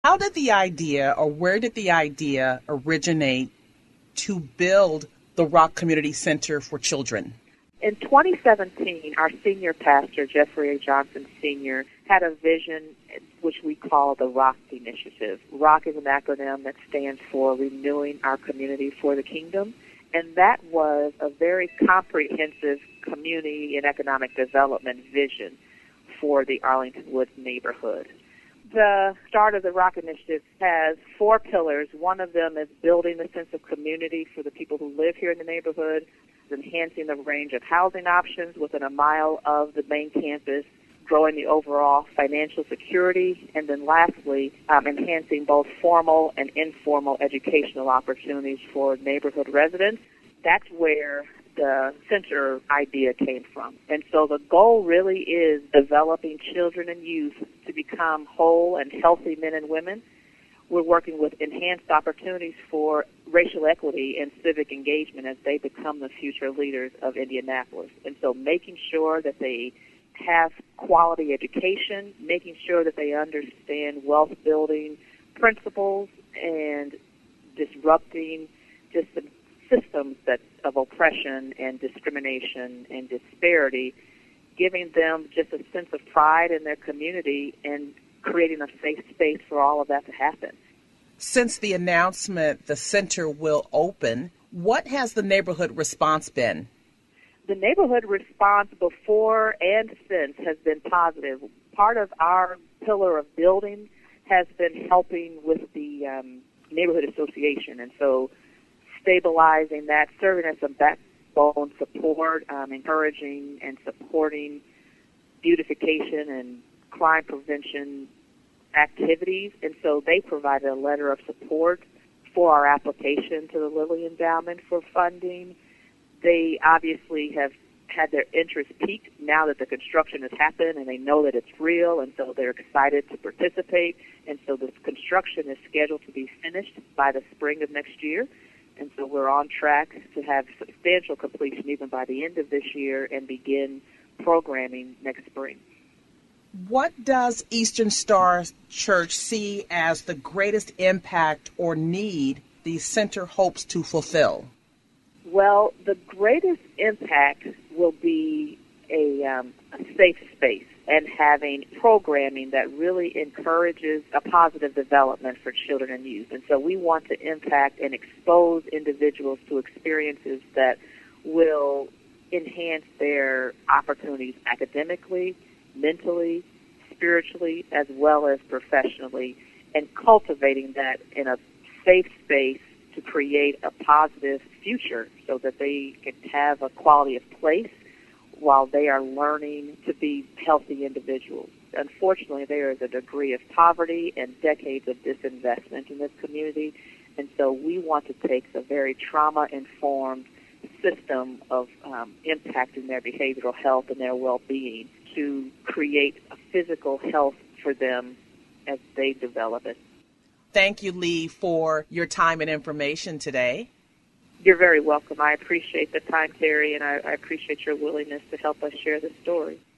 How did the idea, or where did the idea originate to build the Rock Community Center for Children? In 2017, our senior pastor, Jeffrey A. Johnson Sr., had a vision which we call the ROCK Initiative. ROCK is an acronym that stands for Renewing Our Community for the Kingdom, and that was a very comprehensive community and economic development vision for the Arlington Woods neighborhood. The start of the ROCK Initiative has 4 pillars. One of them is building a sense of community for the people who live here in the neighborhood, enhancing the range of housing options within a mile of the main campus, growing the overall financial security, and then lastly, enhancing both formal and informal educational opportunities for neighborhood residents. That's where the center idea came from. And so the goal really is developing children and youth to become whole and healthy men and women. We're working with enhanced opportunities for racial equity and civic engagement as they become the future leaders of Indianapolis. And so making sure that they have quality education, making sure that they understand wealth-building principles and disrupting just the systems of oppression and discrimination and disparity, giving them just a sense of pride in their community and creating a safe space for all of that to happen. Since the announcement the center will open, what has the neighborhood response been? The neighborhood response before and since has been positive. Part of our pillar of building has been helping with the neighborhood association, and so stabilizing that, serving as a backbone support, encouraging and supporting beautification and crime prevention activities. And so they provided a letter of support for our application to the Lilly Endowment for funding. They obviously have had their interest piqued now that the construction has happened and they know that it's real, and so they're excited to participate. And so this construction is scheduled to be finished by the spring of next year. And so we're on track to have substantial completion even by the end of this year and begin programming next spring. What does Eastern Star Church see as the greatest impact or need the center hopes to fulfill? Well, the greatest impact will be a safe space and having programming that really encourages a positive development for children and youth. And so we want to impact and expose individuals to experiences that will enhance their opportunities academically, mentally, spiritually, as well as professionally, and cultivating that in a safe space to create a positive future so that they can have a quality of place while they are learning to be healthy individuals. Unfortunately, there is a degree of poverty and decades of disinvestment in this community, and so we want to take the very trauma-informed system of impacting their behavioral health and their well-being to create a physical health for them as they develop it. Thank you, Lee, for your time and information today. You're very welcome. I appreciate the time, Terry, and I appreciate your willingness to help us share this story.